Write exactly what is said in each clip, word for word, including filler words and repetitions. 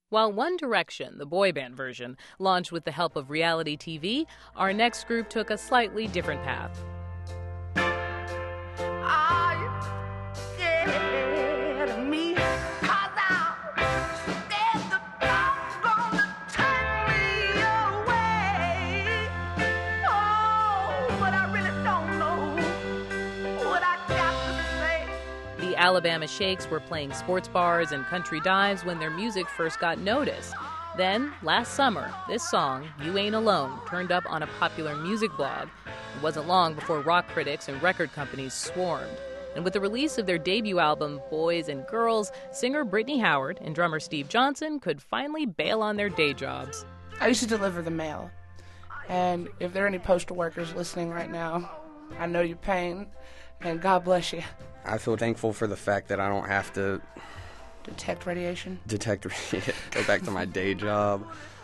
While One Direction, the boy band version, launched with the help of reality T V, our next group took a slightly different path. Are you scared of me? 'Cause I'm scared the dark's gonna turn me away. Oh, but I really don't know what I got to say. The Alabama Shakes were playing sports bars and country dives when their music first got noticed. Then, last summer, this song, You Ain't Alone, turned up on a popular music blog. It wasn't long before rock critics and record companies swarmed. And with the release of their debut album, Boys and Girls, singer Brittany Howard and drummer Steve Johnson could finally bail on their day jobs. I used to deliver the mail. And if there are any postal workers listening right now, I know your pain, and God bless you. I feel thankful for the fact that I don't have to Detect radiation. detect, go back to my day job.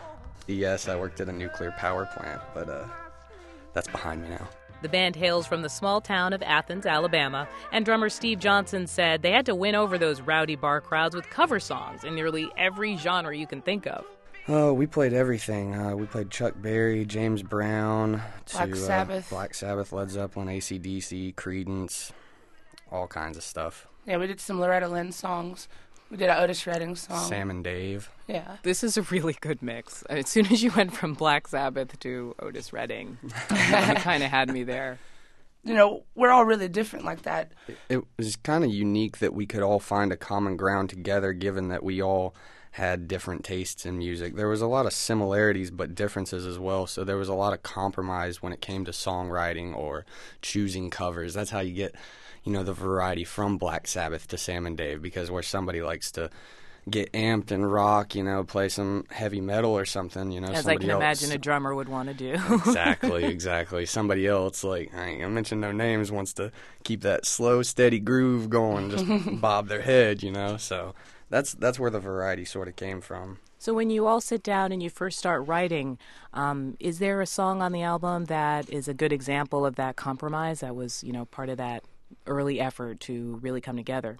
Yes, I worked at a nuclear power plant, but uh, that's behind me now. The band hails from the small town of Athens, Alabama, and drummer Steve Johnson said they had to win over those rowdy bar crowds with cover songs in nearly every genre you can think of. Oh, we played everything. Uh, we played Chuck Berry, James Brown, to, Black Sabbath. Uh, Black Sabbath, Led Zeppelin, A C D C, Creedence, all kinds of stuff. Yeah, we did some Loretta Lynn songs. We did an Otis Redding song. Sam and Dave. Yeah. This is a really good mix. As soon as you went from Black Sabbath to Otis Redding, you kind of had me there. You know, we're all really different like that. It was kind of unique that we could all find a common ground together, given that we all had different tastes in music. There was a lot of similarities but differences as well, so there was a lot of compromise when it came to songwriting or choosing covers. That's how you get, you know, the variety from Black Sabbath to Sam and Dave, because where somebody likes to get amped and rock, you know, play some heavy metal or something, you know, As I can else, imagine a drummer would want to do. exactly, exactly. Somebody else, like, I ain't gonna mention no names, wants to keep that slow, steady groove going, just bob their head, you know, so that's that's where the variety sort of came from. So when you all sit down and you first start writing, um, is there a song on the album that is a good example of that compromise that was, you know, part of that early effort to really come together?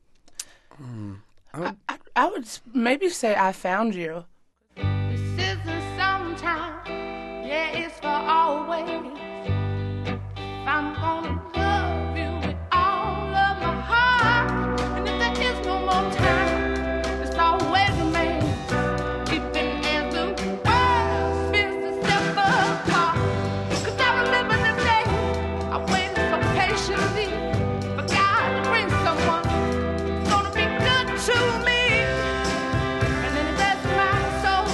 Mm. I, I, I would s- maybe say I Found You. This isn't sometime, yeah, it's for always. I'm gonna love you with all of my heart. And if there is no more time, it's always remain. Even as the world spins itself apart. 'Cause I remember the day I waited so patiently for God to bring someone who's gonna be good to me. And then it rests my soul.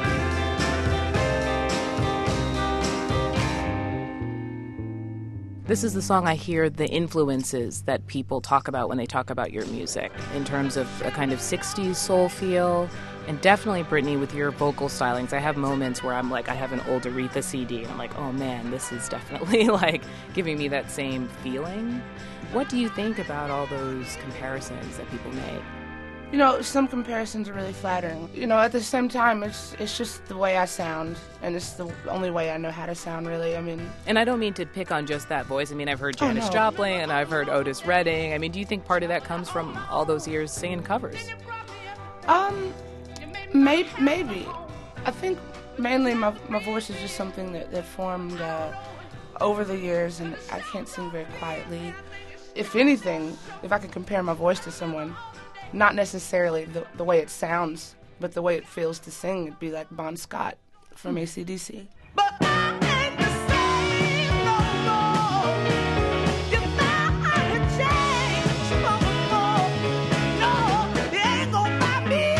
This is the song I hear the influences that people talk about when they talk about your music, in terms of a kind of sixties soul feel, and definitely, Brittany, with your vocal stylings. I have moments where I'm like, I have an old Aretha C D, and I'm like, oh man, this is definitely like giving me that same feeling. What do you think about all those comparisons that people make? You know, some comparisons are really flattering. You know, at the same time, it's it's just the way I sound, and it's the only way I know how to sound, really. I mean, And I don't mean to pick on just that voice. I mean, I've heard Oh, Janis no. Joplin, and I've heard Otis Redding. I mean, do you think part of that comes from all those years singing covers? um, maybe, maybe. I think mainly my my voice is just something that, that formed uh, over the years, and I can't sing very quietly. If anything, if I could compare my voice to someone, not necessarily the, the way it sounds, but the way it feels to sing, it'd be like Bon Scott from A C D C. But I ain't the same no more. You thought I had changed no more. No, you ain't gonna buy me.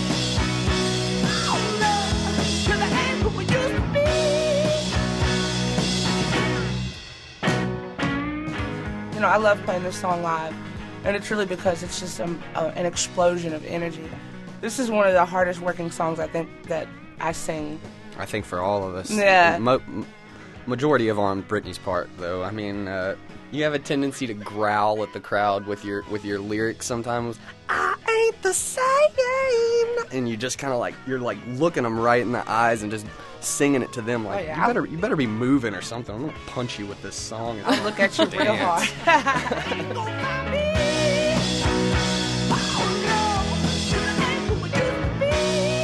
Oh no, 'cause I ain't who I used to be. You know, I love playing this song live, and it's really because it's just um, uh, an explosion of energy. This is one of the hardest working songs I think that I sing. I think for all of us. Yeah. Mo- majority of on Britney's part, though. I mean, uh, you have a tendency to growl at the crowd with your with your lyrics sometimes. I ain't the same. And you just kind of like, you're like looking them right in the eyes and just singing it to them like, Oh, yeah. you better you better be moving or something. I'm going to punch you with this song. I'll look at you real Dance. hard. Ain't gonna buy me. Oh no, 'cause I ain't who I used to be.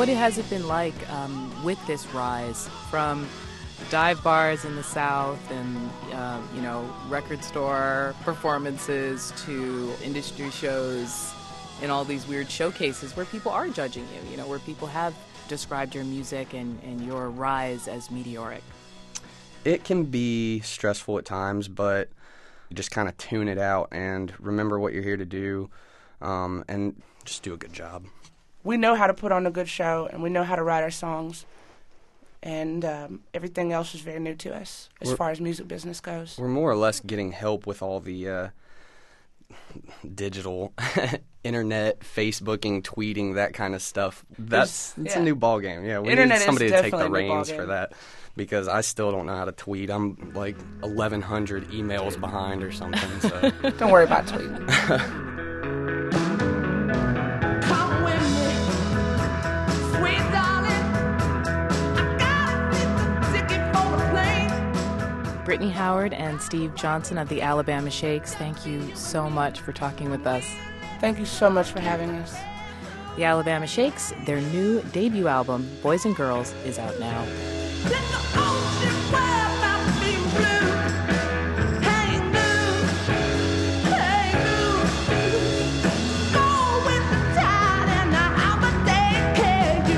what has it been like um, with this rise from dive bars in the South and, uh, you know, record store performances to industry shows and all these weird showcases where people are judging you, you know, where people have described your music and, and your rise as meteoric? It can be stressful at times, but you just kind of tune it out and remember what you're here to do, um, and just do a good job. We know how to put on a good show, and we know how to write our songs, and um, everything else is very new to us as we're, far as music business goes. We're more or less getting help with all the uh, digital internet, Facebooking, tweeting, that kind of stuff. That's it's yeah. a new ball game. Yeah, we internet need somebody to take the reins for that, because I still don't know how to tweet. I'm like eleven hundred emails behind or something. So don't worry about tweeting. Brittany Howard and Steve Johnson of the Alabama Shakes, thank you so much for talking with us. Thank you so much for having us. The Alabama Shakes, their new debut album, Boys and Girls, is out now.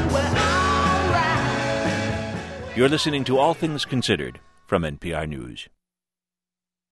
You're listening to All Things Considered from N P R News.